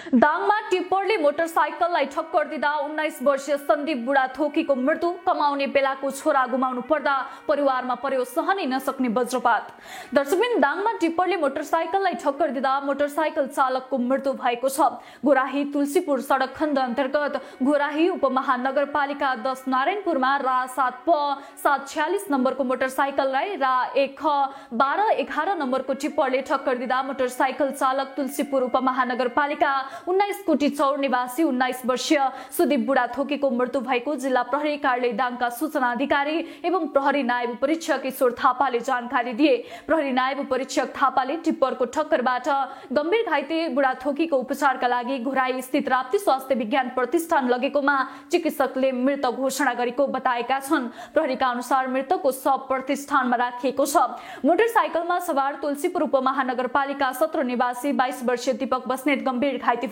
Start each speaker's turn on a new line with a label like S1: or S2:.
S1: दाङमा टिप्परले मोटरसाइकललाई ठक्कर दिँदा 19 वर्षीय सन्दीप बुढाथोकीको मृत्यु। कमाउने बेलाको छोरा गुमाउनु पर्दा परिवारमा पर्यो सहनै नसक्ने वज्रपात। दर्शकबिन, दाङमा टिप्परले मोटरसाइकललाई ठक्कर दिँदा मोटरसाइकल चालकको मृत्यु भएको छ। गोराही तुलसीपुर सडक खण्ड अन्तर्गत गोराही उपमहानगरपालिका 10 नारायणपुरमा रा 7 प 746 नम्बरको मोटरसाइकललाई रा 1 ख 1211 नम्बरको टिप्परले ठक्कर दिँदा मोटरसाइकल चालक तुलसीपुर उपमहानगरपालिका 19 कोटी चौर निवासी 19 वर्षीय सुदीप बुढाथोकीको मृत्यु भएको जिल्ला प्रहरी कार्यालय दाङका सूचना अधिकारी एवं प्रहरी नायब परीक्षक ईश्वर थापाले जानकारी दिए। प्रहरी नायब परीक्षक थापाले टिप्परको ठक्करबाट गम्भीर घाइते बुढाथोकीको उपचारका लागि घोराई स्थित राप्ती स्वास्थ्य विज्ञान प्रतिष्ठान लगेकोमा चिकित्सकले मृत घोषणा गरेको बताएका छन्। प्रहरीका अनुसार मृतकको शव प्रतिष्ठानमा राखिएको छ। मोटरसाइकलमा सवार तुलसीपुर उपमहानगरपालिका 17 निवासी 22 वर्षीय दीपक बस्नेत गम्भीर घाइते